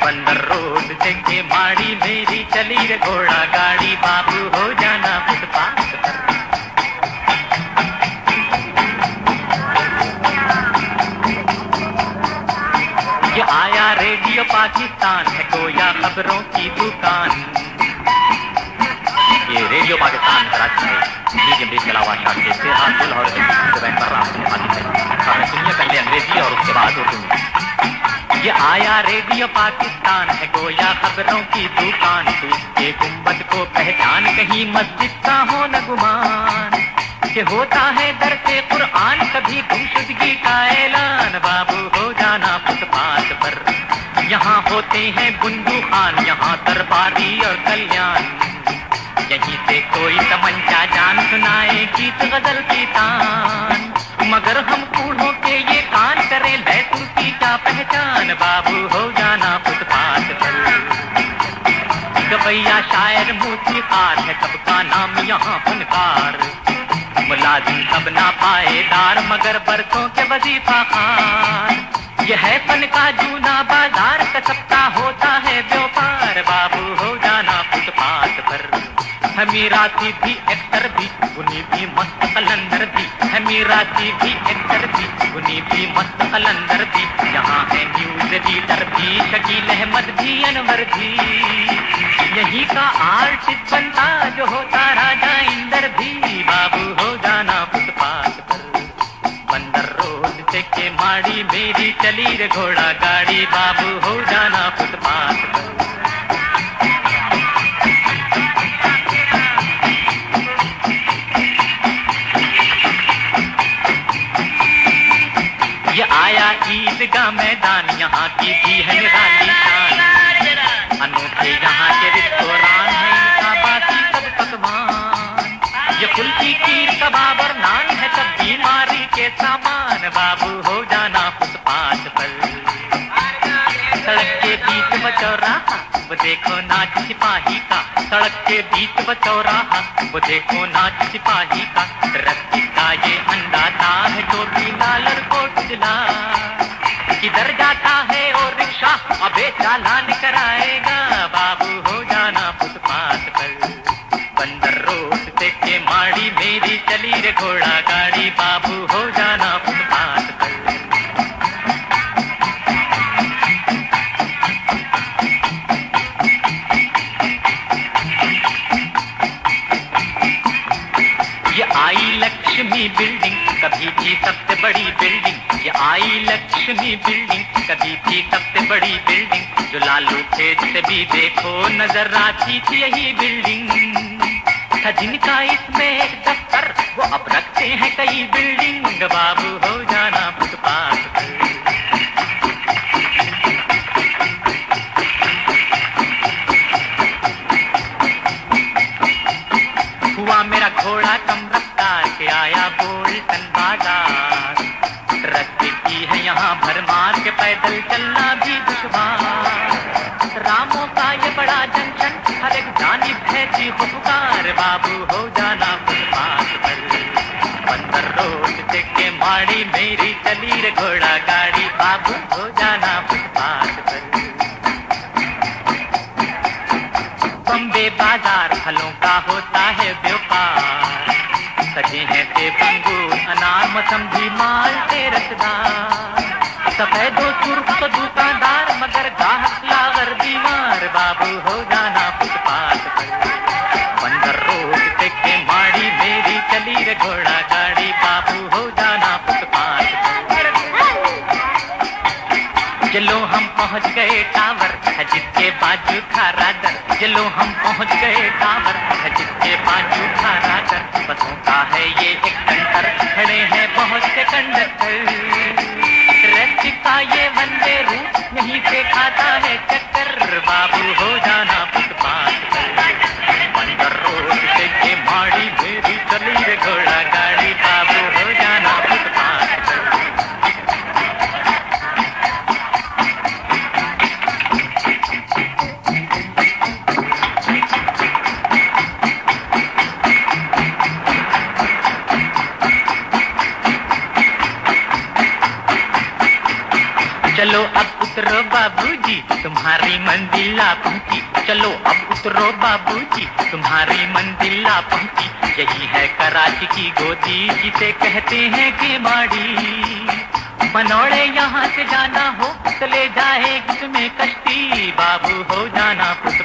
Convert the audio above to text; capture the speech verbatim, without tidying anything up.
बंदर रोड से के माड़ी मेरी चली रे घोड़ा गाड़ी, बाबू हो जाना फुटपाथ पर। ये आया रेडियो पाकिस्तान है गोया खबरों की दुकान। ये रेडियो पाकिस्तान कराची में मीडियम बेस चला हुआ शॉट के फिर हाथ फुल और बैंड पर रात में पाती है। सुनिए पहले अंग्रेजी और उसके बाद उर्दू में। ये आया रेडियो पाकिस्तान है गोया खबरों की दुकान। तू इसके गुम्बद को पहचान, कहीं मस्जिद का हो न गुमान। ये होता है दर से कुरान, कभी गुमशुदगी का ऐलान। बाबू हो जाना फुटपाथ पर। यहाँ होते हैं बुंदू खान, यहाँ दरबारी और कल्याण। यहीं से कोई तमंचा जान सुनाए गीत गजल की तान। मगर हम बूढ़ों के ये कान करें लहसुन की क्या पहचान। बाबू हो जाना फुटपाथ पर। गवैया शायर मूसीकार है, सबका नाम यहाँ फनकार। मुलाजिम सब ना पाएदार, मगर बरसों के वजीफा खान। यह है फन का जूना बाजार, सबका होता है व्यापार। बाबू हो जाना फुटपाथ पर। हमीराती भी एक्टर भी उन्हीं भी मस्त कलंदर भी। हमीराती भी एक्टर भी उन्हीं भी मस्त कलंदर भी। यहाँ है न्यूज रीडर भी, शकील अहमद भी, अनवर भी। यही का आर्टिस्ट बनता जो होता राजा इंदर भी। बाबू हो जाना फुटपाथ पर। बंदर रोड से के माड़ी मेरी चली रे घोड़ा गाड़ी, बाबू हो जाना फुटपाथ पर। ये आया ईदगाह मैदान, यहाँ की भी है निराली शान। अनोखे यहाँ के रेस्तोरां हैं, इनका बासी सब पकवान। ये कुल्फी खीर कबाब और नान है सब बीमारी के सामान। बाबू हो जाना फुटपाथ पर। सड़क के बीच वो चौराहा, वो देखो नाच सिपाही का। सड़क के बीच वो चौराहा, वो देखो नाच सिपाही का। रस्सी का ये अंदाजा है, टोपी लाल और कोट उजला। किधर जाता है और रिक्शा अबे चालान कराएगा। बाबू हो जाना फुटपाथ पर। बंदर रोड से के माड़ी मेरी चली रे घोड़ा गाड़ी, बाबू हो जाना फुटपाथ पर। ये आई लक्ष्मी बिल्डिंग कभी भी सबसे बड़ी बिल्डिंग। ये आई लक्ष्मी बिल्डिंग कभी भी सबसे बड़ी बिल्डिंग। जो लालू खेत से भी देखो नजर आती थी यही बिल्डिंग। था जिनका इसमें एक दफ्तर, वो अब रखते हैं कई बिल्डिंग। बाबू हो जाना फुटपाथ पर। हुआ मेरा घोड़ा कम रफ्तार के आया बोल्टन बाजार। रस्ते की है यहाँ भरमार के पैदल चलना भी दुश्वार। रामों का ये बड़ा जंक्शन, हर एक जानिब है जी पुकार। बाबू हो जाना फुटपाथ पर। बंदर रोड से के माड़ी मेरी चली रे घोड़ा गाड़ी, बाबू हो जाना फुटपाथ पर। बम्बे बाजार फलों का होता है व्यापार। सजे हैं सेब अंगूर अनार मौसम्बी माल्टे रसदार। सफेदो सुर्ख तो दुकानदार, मगर गाहक लागर बीमार। बाबू हो जाना फुटपाथ पर। बंदर रोड से के माड़ी मेरी चली रे घोड़ा गाड़ी, बाबू हो जाना फुटपाथ पर। चलो हम पहुंच गए टावर है जिसके बाजू खारा दर। चलो हम पहुंच गए टावर है जिसके बाजू खारा दर। बसों का है ये एक कंटर, खड़े हैं बहुत से कंडक्टर। रेस्ट का ये वंदे रूट, यहीं से खाता है चक्कर। बाबू हो जाना फुटपाथ पर। बंदर रोड से के माड़ी मेरी चली रे घोड़ा गाड़ी, बाबू हो जाना फुटपाथ पर। चलो अब बाबूजी, तुम्हारी मंजिल आ पहुंची। चलो अब उतरो बाबूजी, तुम्हारी मंजिल आ पहुंची। यही है कराची की गोदी, जिसे कहते हैं केमाड़ी। मनोड़े यहाँ से जाना हो, चले जाएगी तुम्हें कश्ती। बाबू हो जाना पुत्र